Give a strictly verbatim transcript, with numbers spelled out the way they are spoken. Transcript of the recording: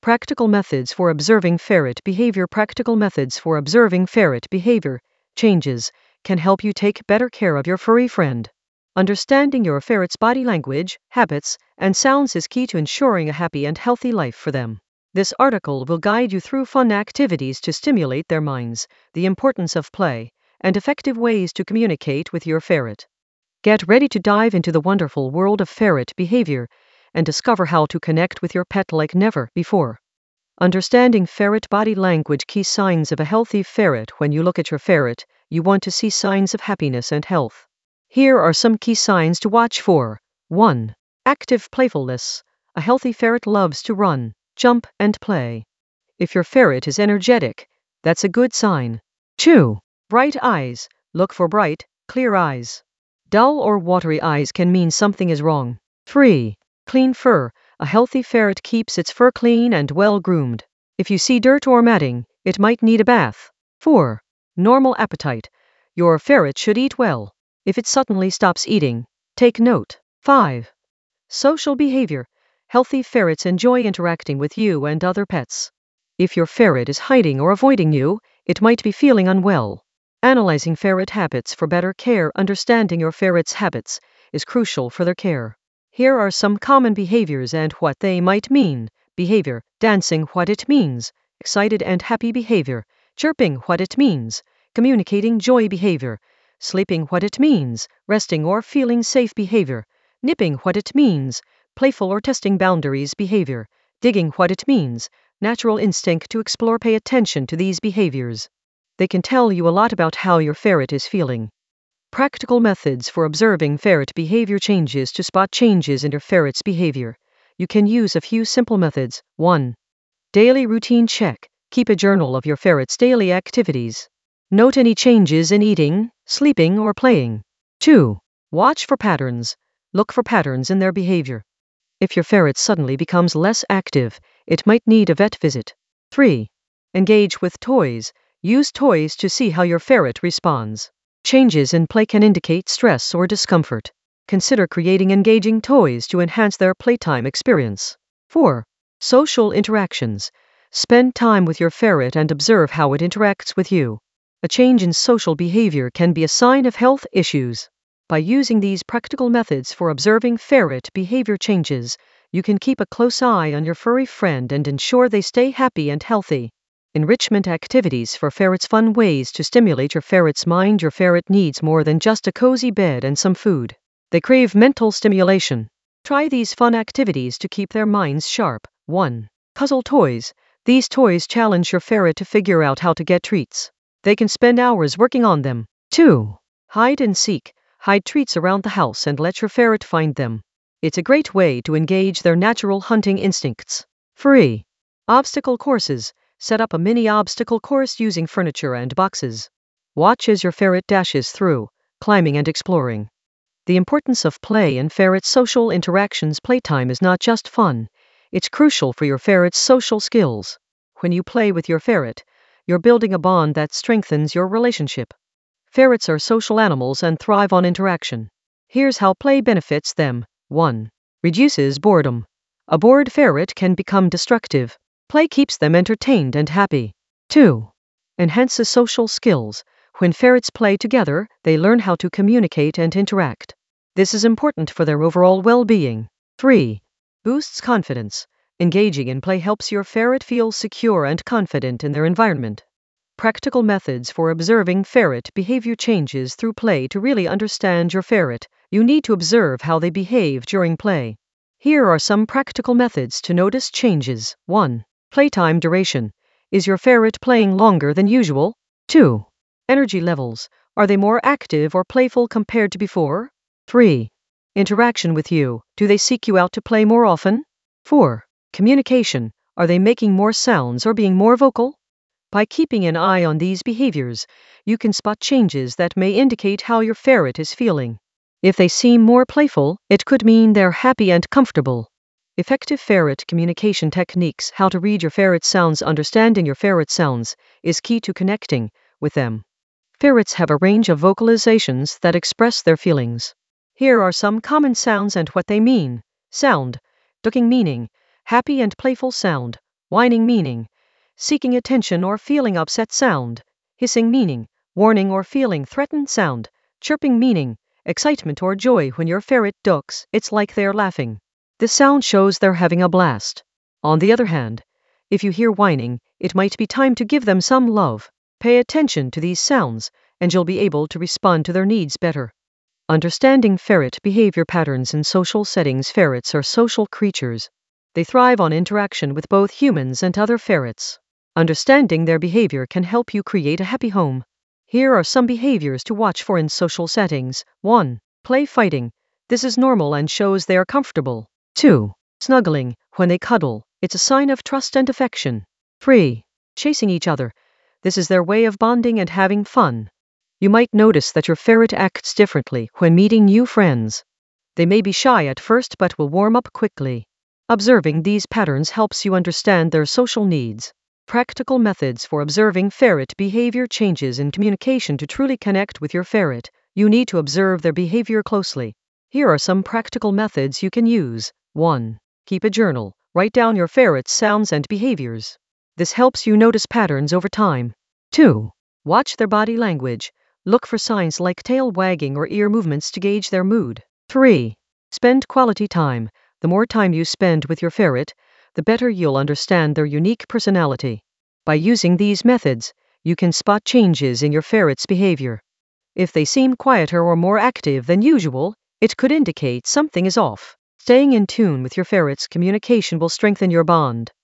Practical methods for observing ferret behavior. Practical methods for observing ferret behavior changes can help you take better care of your furry friend. Understanding your ferret's body language, habits, and sounds is key to ensuring a happy and healthy life for them. This article will guide you through fun activities to stimulate their minds, the importance of play, and effective ways to communicate with your ferret. Get ready to dive into the wonderful world of ferret behavior and discover how to connect with your pet like never before. Understanding ferret body language. Key signs of a healthy ferret. When you look at your ferret, you want to see signs of happiness and health. Here are some key signs to watch for. one. Active playfulness. A healthy ferret loves to run, jump, and play. If your ferret is energetic, that's a good sign. two. Bright eyes. Look for bright, clear eyes. Dull or watery eyes can mean something is wrong. three. Clean fur. A healthy ferret keeps its fur clean and well groomed. If you see dirt or matting, it might need a bath. four. Normal appetite. Your ferret should eat well. If it suddenly stops eating, take note. five. Social behavior. Healthy ferrets enjoy interacting with you and other pets. If your ferret is hiding or avoiding you, it might be feeling unwell. Analyzing ferret habits for better care. Understanding your ferret's habits is crucial for their care. Here are some common behaviors and what they might mean. Behavior. Dancing. What it means. Excited and happy behavior. Chirping. What it means. Communicating joy behavior. Sleeping. What it means. Resting or feeling safe behavior. Nipping. What it means. Playful or testing boundaries behavior. Digging. What it means. Natural instinct to explore. Pay attention to these behaviors. They can tell you a lot about how your ferret is feeling. Practical methods for observing ferret behavior changes. To spot changes in your ferret's behavior, you can use a few simple methods. one. Daily routine check. Keep a journal of your ferret's daily activities. Note any changes in eating, sleeping, or playing. two. Watch for patterns. Look for patterns in their behavior. If your ferret suddenly becomes less active, it might need a vet visit. three. Engage with toys. Use toys to see how your ferret responds. Changes in play can indicate stress or discomfort. Consider creating engaging toys to enhance their playtime experience. four. Social interactions. Spend time with your ferret and observe how it interacts with you. A change in social behavior can be a sign of health issues. By using these practical methods for observing ferret behavior changes, you can keep a close eye on your furry friend and ensure they stay happy and healthy. Enrichment activities for ferrets. Fun ways to stimulate your ferret's mind. Your ferret needs more than just a cozy bed and some food. They crave mental stimulation. Try these fun activities to keep their minds sharp. one. Puzzle toys. These toys challenge your ferret to figure out how to get treats. They can spend hours working on them. two. Hide and seek. Hide treats around the house and let your ferret find them. It's a great way to engage their natural hunting instincts. three. Obstacle courses. Set up a mini obstacle course using furniture and boxes. Watch as your ferret dashes through, climbing and exploring. The importance of play in ferret social interactions. Playtime is not just fun, it's crucial for your ferret's social skills. When you play with your ferret, you're building a bond that strengthens your relationship. Ferrets are social animals and thrive on interaction. Here's how play benefits them. one. Reduces boredom. A bored ferret can become destructive. Play keeps them entertained and happy. two. Enhances social skills. When ferrets play together, they learn how to communicate and interact. This is important for their overall well-being. three. Boosts confidence. Engaging in play helps your ferret feel secure and confident in their environment. Practical methods for observing ferret behavior changes through play. To really understand your ferret, you need to observe how they behave during play. Here are some practical methods to notice changes. one. Playtime duration. Is your ferret playing longer than usual? two. Energy levels. Are they more active or playful compared to before? three. Interaction with you. Do they seek you out to play more often? four. Communication. Are they making more sounds or being more vocal? By keeping an eye on these behaviors, you can spot changes that may indicate how your ferret is feeling. If they seem more playful, it could mean they're happy and comfortable. Effective ferret communication techniques. How to read your ferret's sounds. Understanding your ferret's sounds is key to connecting with them. Ferrets have a range of vocalizations that express their feelings. Here are some common sounds and what they mean. Sound. Ducking meaning. Happy and playful sound. Whining meaning, seeking attention or feeling upset sound. Hissing meaning, warning or feeling threatened sound. Chirping meaning, excitement or joy when your ferret ducks, it's like they're laughing. This sound shows they're having a blast. On the other hand, if you hear whining, it might be time to give them some love. Pay attention to these sounds, and you'll be able to respond to their needs better. Understanding ferret behavior patterns in social settings. Ferrets are social creatures. They thrive on interaction with both humans and other ferrets. Understanding their behavior can help you create a happy home. Here are some behaviors to watch for in social settings. one. Play fighting. This is normal and shows they are comfortable. two. Snuggling. When they cuddle, it's a sign of trust and affection. three. Chasing each other. This is their way of bonding and having fun. You might notice that your ferret acts differently when meeting new friends. They may be shy at first but will warm up quickly. Observing these patterns helps you understand their social needs. Practical methods for observing ferret behavior changes in communication. To truly connect with your ferret, you need to observe their behavior closely. Here are some practical methods you can use. one. Keep a journal. Write down your ferret's sounds and behaviors. This helps you notice patterns over time. two. Watch their body language. Look for signs like tail wagging or ear movements to gauge their mood. three. Spend quality time. The more time you spend with your ferret, the better you'll understand their unique personality. By using these methods, you can spot changes in your ferret's behavior. If they seem quieter or more active than usual, it could indicate something is off. Staying in tune with your ferret's communication will strengthen your bond.